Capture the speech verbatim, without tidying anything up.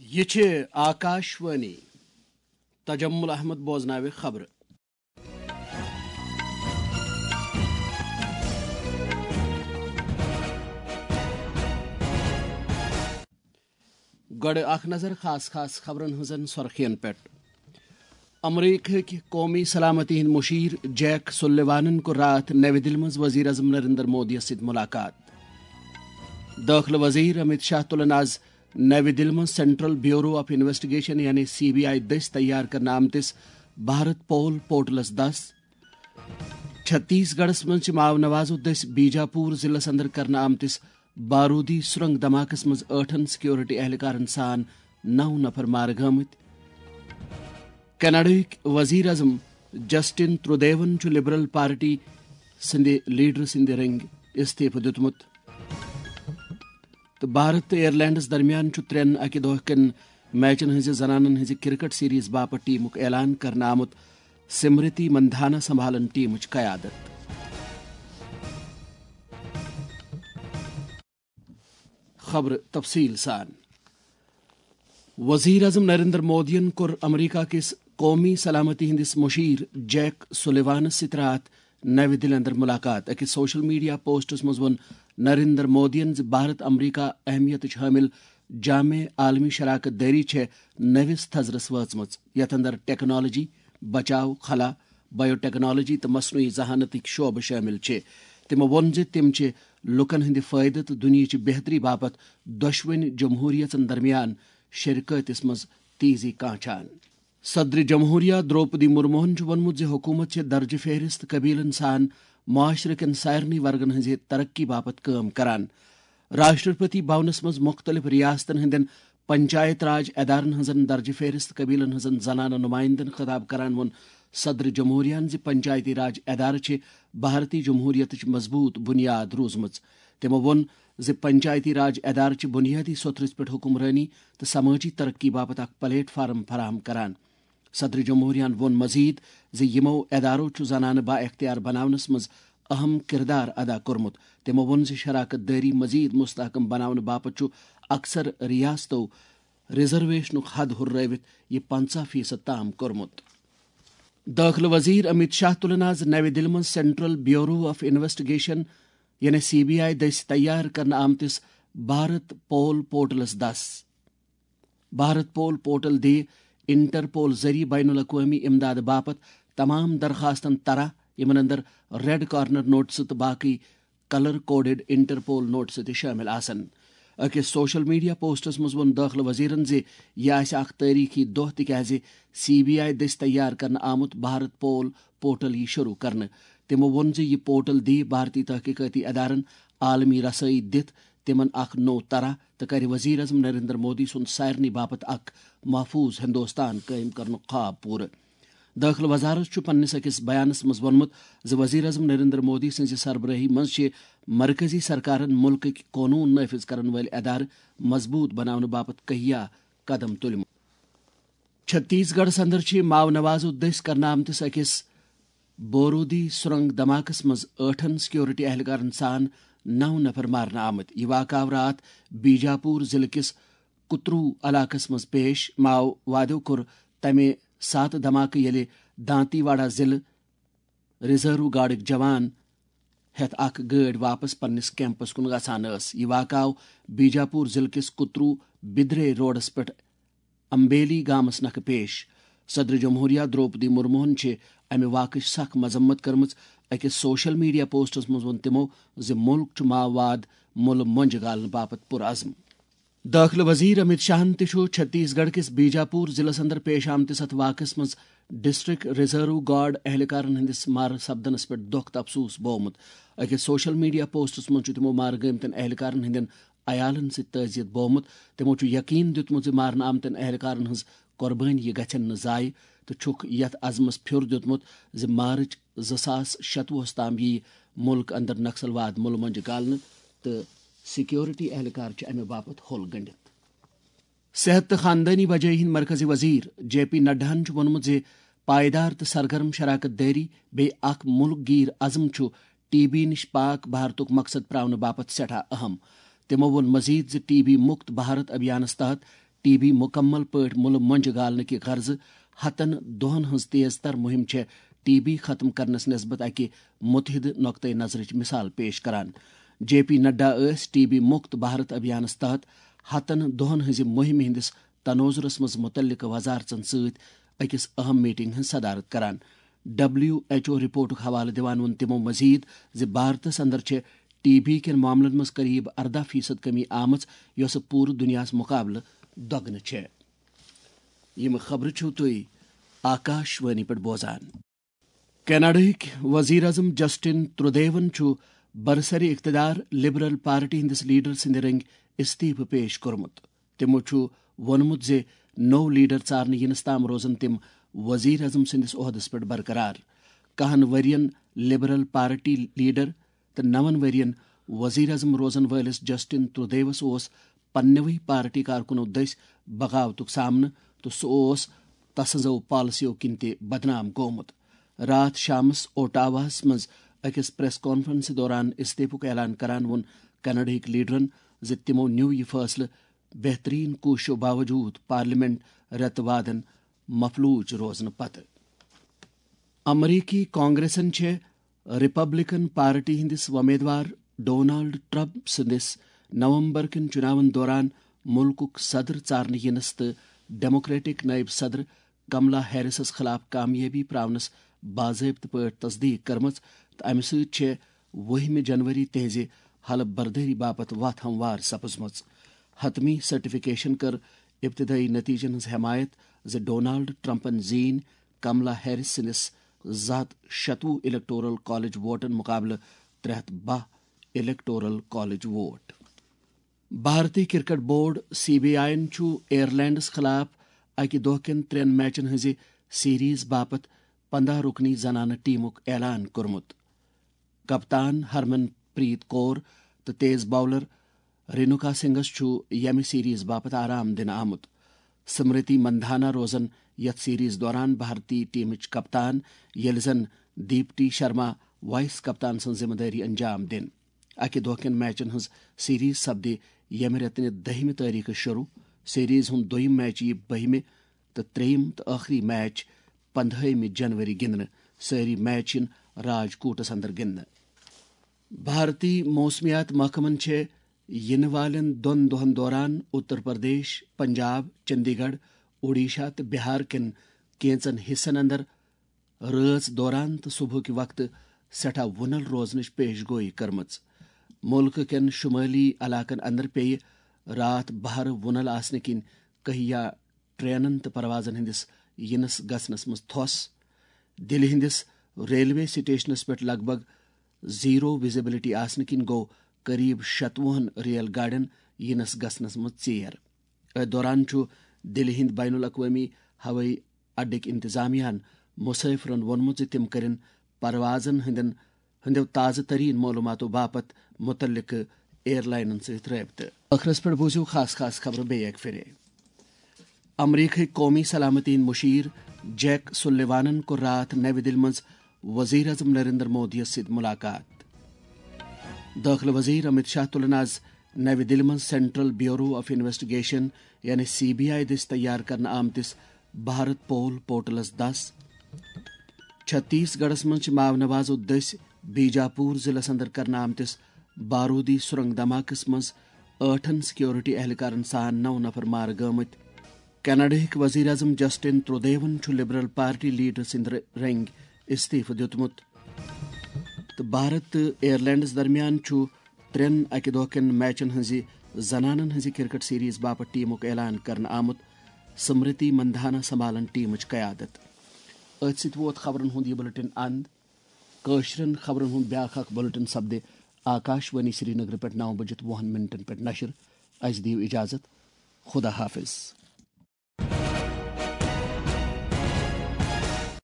یہ چھ آکاشوانی تجمل احمد بوزناو خبر گڑ اخ نظر خاص خاص خبرن ہزن سرخین پہ امریکہ کہ قومی سلامتی ہند مشیر جیک سلیوانن کو رات نئی دل مز وزیر اعظم نریندر مودی ست ملاقات داخلہ وزیر امت شاہ تلن آز نئی دل مز سینٹرل بیورو آف انویسٹیگیشن یعنی سی بی آئی دس تیار کرنا آمتس بھارت پول پورٹلس دس چھتیس گڑھس مز ماو نوازو دس بیجاپور ضلع اندر کرنا آمتس بارودی سرنگ دھماکس مز ٲٹھن سیکورٹی اہلکارن سان نو نفر مار گمت کینیڈاہک وزیر اعظم جسٹن ٹروڈیون لبرل پارٹی سند لیڈر سند رنگ استعفی دتمت تو بھارت تو ایئرلینڈس درمیان ترین اکہ دہ کن میچن ہز زنانن ہز کرکٹ سیریز باپت ٹیمک اعلان کرنا آمت سمرتی مندھانا سنبھالن ٹیمچ قیادت خبر تفصیل سان وزیر اعظم نریندر مودین کور امریکہ کس قومی سلامتی ہندس مشیر جیک سلیوانس ست رات نئی دل اندر ملاقات اکس سوشل میڈیا پوسٹس مز ون نریندر مودین بھارت امریکہ اہمیت حامل جامع عالمی شراکت داری چھ نوس تھزرس وچم یت اندر ٹیکنالوجی بچاؤ خلا بایو ٹیکنالوجی تو مصنوعی ذہانتک شعبہ شامل چھ تمو وون ز تم چھ لکن ہند فائدہ تو دنیا بہتری باپت دشوین جمہوریتن درمیان شرکتس مز تیزی کانچان صدر جمہوریہ دروپدی مرموہن وونمت ز حکومت چھ درج فہرست قبیلن سان معاشرہ کن سارنی ورگن ہز ترقی باپت کام کران راشٹرپتی بھونس مز مختلف ریاستن ہندن پنچایت راج ادارن ہزن درج فہرست قبیلن ہزن زنانہ نمائندن خطاب کران ون صدر جمہوریہ ز پنچایتی راج ادارہ چھ بھارتی جمہوریت مضبوط بنیاد روزمز تمو وون ز پنچایتی راج ادارہ چھ بنیادی سترس پہ حکمرانی تو سماجی ترقی باپت اخ پلیٹ فارم فراہم کران صدر جمہوریہ وون مزید ز یمو ادارو چھ زنانہ با اختیار بناونس مز اہم کردار ادا کورمت تمو وون ز شراکت داری مزید مستحکم بناون باپت چھ اکثر ریاستو ریزرویشنک حد ہررٲوِتھ یہ پنچہ فیصد تام کورمت داخلہ وزیر امت شاہ تلن آز نئی دل مز سینٹرل بیورو آف انویسٹیگیشن یعنی سی بی آئی دس تیار کرنا آمتس بھارت پول پورٹلس دس بھارت پول پورٹل دے انٹرپول ذریعہ بین الاقوامی امداد باپت تمام درخواستن طرح یمن اندر ریڈ کارنر نوٹس تو باقی کلر کوڈڈ انٹرپول نوٹس تہ شامل آسن اکس سوشل میڈیا پوسٹس مز ون داخلہ وزیرن زِ یہ آسہ اخ تاریخی دہ تکیازِ سی بی آئی دس تیار کرنا آمت بھارت پول پورٹل یہ شروع کرنے تمو وون ز یہ پورٹل دی بھارتی تحقیقاتی ادارن عالمی رسائی دتھ تمن اخ نو طرح تو کر وزیر اعظم نریندر مودی سن سارنی باپت اخ محفوظ ہندوستان قائم کرن خواب پور داخلہ وزارت پنس اکس بیانس مز وونمت ز وزیر اعظم نریندر مودی سز سربراہی مز مرکزی سرکارن ملک قانون نافذ کرن ول ادارہ مضبوط بناون باپت کہیا قدم تلم چھتیس گڑھ اندر ماو نوازو دس کرنا آمتس اکس بورودی سرنگ دھماکس مز ٲٹھن سیکورٹی اہلکارن سان نو نفر مارنا آمت یہ واقع رات بیجاپور ضلع کس کترو علاقس مز پیش ماو وادو کور تمہ سات دھماکہ یل دانتی واڑہ ضلع ریزرو گارڈک جوان ہتھ اخ گاڑی واپس پنس کیمپس کن گژھان ٲس یہ واقع آو بیجاپور ضلع کس کترو بدرے روڈس پہ امبیلی گامس نکھ پیش صدر جمہوریہ دروپدی مرموہن امہ واقعہ سخ مذمت کرمز اکس سوشل میڈیا پوسٹس مز ون تمو ز ملک ماواد مل منج گالن باپت پرعزم داخلہ وزیر امت شاہن تہ چھتیس گڑھ کس بیجاپور ضلع اندر پیش آمتس ات واقعس مز ڈسٹرکٹ ریزرو گارڈ اہلکارن ہندس مار سپدنس پہ دکھ افسوس بومت اکس سوشل میڈیا پوسٹس مز تمو مار گمتن اہلکارن ہندین عیالن ست تعزیت بومت تمو یقین دیتمت ز مارنہ آمتن اہلکارن ہز قربانی یہ گھن نہ ضائع تو چھک یت عزمس پھر دیتمت ز مارچ زٕ ساس شتوہس تام یی ملک اندر نکسل واد مل منج گالن تو سیکورٹی اہلکار امہ باپت ہول گنڈت صحت تو خاندانی بجائی ہند مرکزی وزیر جے پی نڈاہن وونمت ز پائیدار تو سرگرم شراکت داری بی اخ ملک گیر عزم ٹی بی نش پاک بھارتک مقصد پراؤن باپت سٹھا اہم تمو وون مزید ز ٹی بی مکت بھارت ابھیانس تحت ٹی بی مکمل پٲٹھۍ مُلہٕ مۄنٛجہِ گالنہٕ کہِ غرضہٕ ہتن دۄہن ہٕنٛز تیز تر مُہِم چھےٚ ٹی بی ختم کرنس نسبت اکہِ مُتحدٕ نۄقطۂ نظرٕچ مثال پیش کران. جے پی نڈا ٲسۍ ٹی بی مُکت بھارت ابھیانس تحت ہتن دۄہن ہٕنٛزِ مُہِمہِ ہٕنٛدِس تنوزرس منٛز مُتعلقہٕ وزارژن سۭتۍ أکِس اہم میٹنگ ہٕنٛز صدارت کران. ڈبلیو ایچ او رپورٹُک حوالہٕ دِوان ووٚن تِمو مزید زِ بھارتس اندر چھےٚ ٹی بی کٮ۪ن معاملن منٛز قریب اردہ فیصد کمی آمٕژ یۄسہٕ پوٗرٕ دُنیاہس مُقابلہٕ دۄگنہٕ چھےٚ. یِم خبرٕ چھِو تُہۍ آکاش وانی پٮ۪ٹھ بوزان. کینیڈاہٕکۍ وزیر اعظم جسٹن ترٛودیوَن چھُ برسرِ اقتدار لبرل پارٹی ہٕنٛدِس لیڈر سٕنٛدِ رٔنگۍ استعفہٕ پیش کوٚرمُت. تِمو چھُ ووٚنمُت زِ نوٚو لیڈر ژارنہٕ یِنس تام روزن تِم وزیر اعظم سٕنٛدِس عہدس پٮ۪ٹھ برقرار. کہن ؤرین لبرل پارٹی لیڈر تہٕ نون ؤرین وزیر اعظم روزن وٲلِس جسٹن ترٛودیوَس اوس پننوٕے پارٹی کارکُنو دٔسۍ بغاوتُک سامنہٕ تہٕ سُہ اوس تسٕنٛزو پالسیو کِنۍ تہِ بدنام گوٚومُت. راتھ شامس اوٹاواہس منٛز أکِس پریس کانفرنسہِ دوران استعفُک اعلان کران ووٚن کینیڈاہٕکۍ لیڈرن زِ تِمو نیوٗ یہِ فٲصلہٕ بہتریٖن کوٗششو باوجوٗد پارلیمنٹ رٮ۪تہٕ وادن مفلوٗج روزنہٕ پتہٕ. امریکی کانگریسن چھےٚ رِپبلکن پارٹی ہٕنٛدِس وۄمیدوار ڈونالڈ ٹرمپ سٕنٛدِس نومبر کٮ۪ن چُناون دوران مُلکُک صدر ژارنہٕ یِنس تہٕ ڈیموکریٹک نٲیِب صدر کملا ہیرسس خلاف کامیٲبی پراونس باضٲبطہٕ پٲٹھۍ تصدیٖق کٔرمٕژ تہٕ امہِ سۭتۍ چھےٚ وُہِمہِ جنوری تِہنٛزِ حلف بردٲری باپتھ وتھ ہموار سپٕزمٕژ. حتمی سرٹیفکیشن کٔر ابتدٲئی نتیجن ہٕنٛز حمایت زِ ڈونالڈ ٹرمپن زیٖنۍ کملا ہیرس سٕنٛدِس زٕ ہتھ شتوُہ الیکٹورل کالج ووٹن مُقابلہٕ ترٛےٚ ہتھ باہ الیکٹورل کالج ووٹ. بھارتی cricket board C B I یَن چھُ ایئرلینڈس خلاف اکہِ دۄہ کٮ۪ن ترٛٮ۪ن میچن ہٕنٛزِ سیریز باپتھ پنداہ رُکنی زنانہٕ ٹیمُک اعلان کوٚرمُت. کپتان ہرمن پریت کور تہٕ تیز باولر رینوکا سنگھس چھُ ییٚمہِ سیریز باپتھ آرام دِنہٕ آمُت. سمرتی مندھانا روزن یتھ سیریز دوران بھارتی ٹیمٕچ کپتان ییٚلہِ زن دیپتی شرما وائس کپتان سٕنٛز ذمہٕ دٲری انجام دِنۍ. اکہِ دۄہ کٮ۪ن میچن ہٕنٛز سیریز سپدِ ییٚمہِ رٮ۪تہٕ دہمہِ تٲریخہٕ شروع. سیریز ہُنٛد دوٚیِم میچ یِیہِ بہمہِ تہٕ ترٛیٚیِم تہٕ ٲخری میچ پندہٲیمہِ جنوری گِنٛدنہٕ. سٲری میچ یِن راج کوٹس اندر گِنٛدنہٕ. بھارتی موسمیات محکمن چھےٚ یِنہٕ والٮ۪ن دۄن دۄہن دوران اتر پردیش، پنجاب، چندی گڑھ، اڈیشہ تہٕ بہار کٮ۪ن کینژن حصن اندر رٲژ دوران تہٕ صبحٕکہِ وقتہٕ سٮ۪ٹھاہ وُنل روزنٕچ پیش گوئی کٔرمٕژ. مُلکہٕ کٮ۪ن شُمٲلی علاقن اندر پیٚیہِ راتھ بہرٕ وُنل آسنہٕ کِنۍ کہِیا ٹرینن تہٕ پروازن ہٕنٛدِس یِنس گژھنس منٛز تھوٚس. دِلہِ ہٕنٛدِس ریلوے سٹیشنس پٮ۪ٹھ لگ بگ زیٖرو وِزبلٹی آسنہٕ کِنۍ گوٚو قریب شتوُہن ریل گاڑٮ۪ن یِنس گژھنس منٛز ژیر. أتھۍ دوران چھُ دِلہِ ہٕنٛدۍ بین الاقوٲمی ہوٲیی اڈٕکۍ انتظامیہن مُسٲفِرن ووٚنمُت زِ تِم کٔرِن پروازن ہٕنٛدٮ۪ن ہٕنٛدٮ۪و تازٕ تریٖن معلوٗماتو باپتھ مُتعلقہٕ اِیر لاینن سۭتۍ رٲبطہٕ. ٲخرس پٮ۪ٹھ بوٗزِو خاص خاص خبرٕ بیٚیہِ اکہِ پھِرِ. امریکہٕکۍ قومی سلامتی ہٕنٛدۍ مُشیر جیک سُلیوانن کوٚر راتھ نوِ دِلہِ منٛز وزیر اعظم نریندر مودی یس سۭتۍ مُلاقات. دٲخلہٕ وزیر امت شاہ تُلن آز نوِ دِلہِ منٛز سینٹرل بیوٗرو آف انویسٹگیشن یعنی سی بی آئی دٔسۍ تیار کرنہٕ آمتِس بھارت پول پورٹلس دس. چھتیس گڑھس منٛز چھِ ماو نوازو دٔسۍ بیجاپوٗر ضلعس اندر کرنہٕ آمتِس بارودی سُرنگ دھماکس منٛز ٲٹھن سکیورٹی اہلکارن سان نو نفر مارٕ گٲمٕتۍ. کینیڈاہٕکۍ وزیر اعظم جسٹن ترٛودیوَن چھُ لبرل پارٹی لیڈر سٕنٛدِ رٔنگۍ استعفہٕ دِیُتمُت تہٕ بھارت تہٕ ایئرلینڈس درمیان چھُ ترٛٮ۪ن اکہِ دۄہ کٮ۪ن میچن ہٕنٛزِ زنانن ہٕنٛزِ کرکٹ سیریز باپتھ ٹیمُک اعلان کرنہٕ آمُت. سمرتی مندھانا سنبھالن ٹیمٕچ قیادت. أتھۍ سۭتۍ ووت خبرن ہُنٛد یہِ بُلٹن اند. کٲشرٮ۪ن خبرن ہُنٛد بیاکھ اکھ بُلٹن سپدِ آکاش وانی سری نگر پٮ۪ٹھ نو بجِتھ وُہن منٹن پٮ۪ٹھ نشر. اسہِ دِیِو اِجازت. خدا حافظ.